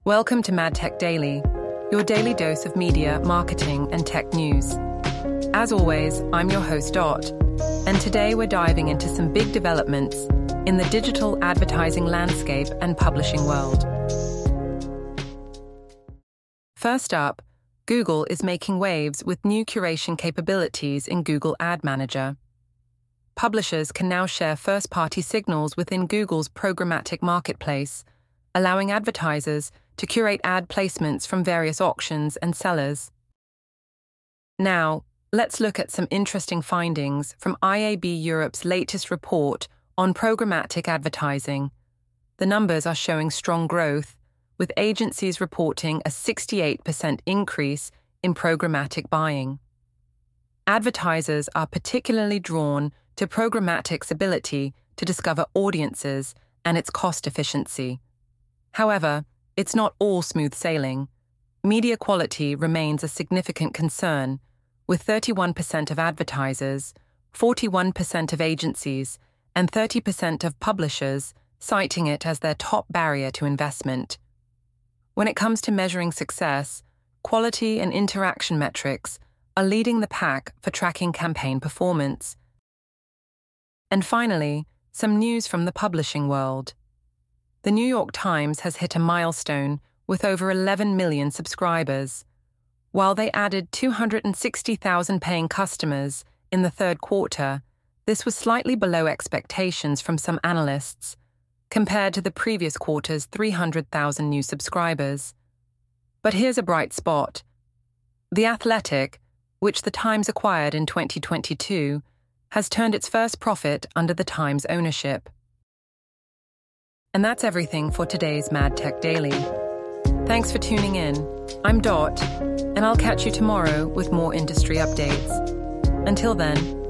Welcome to MadTech Daily, your daily dose of media, marketing, and tech news. As always, I'm your host, Dot, and today we're diving into some big developments in the digital advertising landscape and publishing world. First up, Google is making waves with new curation capabilities in Google Ad Manager. Publishers can now share first-party signals within Google's programmatic marketplace, allowing advertisers to curate ad placements from various auctions and sellers. Now, let's look at some interesting findings from IAB Europe's latest report on programmatic advertising. The numbers are showing strong growth, with agencies reporting a 68% increase in programmatic buying. Advertisers are particularly drawn to programmatic's ability to discover audiences and its cost efficiency. However, it's not all smooth sailing. Media quality remains a significant concern, with 31% of advertisers, 41% of agencies, and 30% of publishers citing it as their top barrier to investment. When it comes to measuring success, quality and interaction metrics are leading the pack for tracking campaign performance. And finally, some news from the publishing world. The New York Times has hit a milestone with over 11 million subscribers. While they added 260,000 paying customers in the third quarter, this was slightly below expectations from some analysts, compared to the previous quarter's 300,000 new subscribers. But here's a bright spot. The Athletic, which the Times acquired in 2022, has turned its first profit under the Times ownership. And that's everything for today's MadTech Daily. Thanks for tuning in. I'm Dot, and I'll catch you tomorrow with more industry updates. Until then,